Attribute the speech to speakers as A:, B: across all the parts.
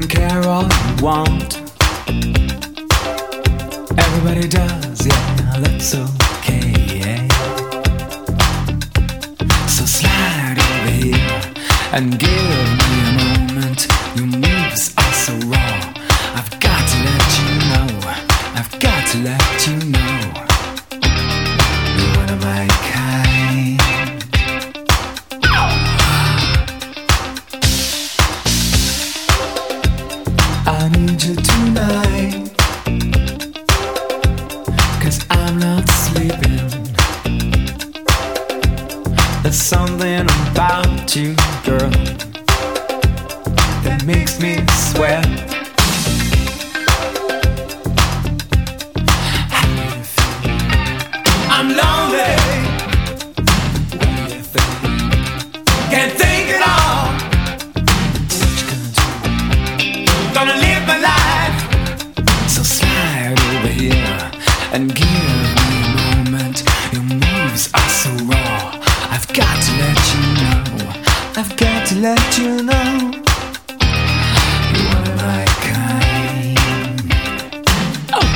A: care all you want. Everybody does, yeah, that's okay. So slide over here and give me a moment. Your moves are so raw. I've got to let you know. I've got to let you know. You're one of my kind. I need you tonight, 'cause I'm not sleeping. There's something about you, girl, that makes me sweat. How do you feel? I'm lonely. What do you think? Can't think at all. What you gonna do? Gonna live my life. So slide over here and give me a moment. Your moves are so raw. I've got to let you know. I've got to let you know. You're one of my kind. Oh.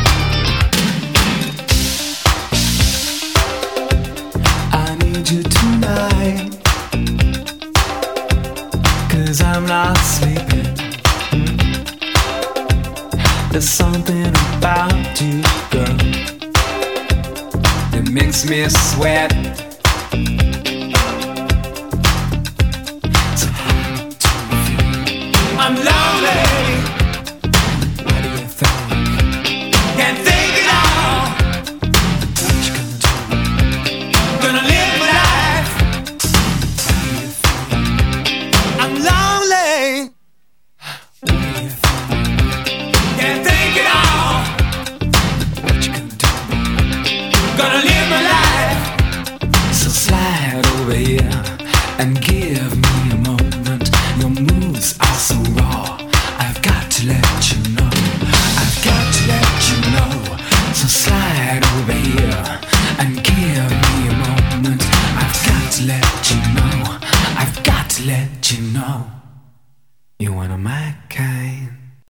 A: I need you tonight, 'cause I'm not sleeping. There's something about you, girl, that makes me sweat. So how do you feel? I'm lost.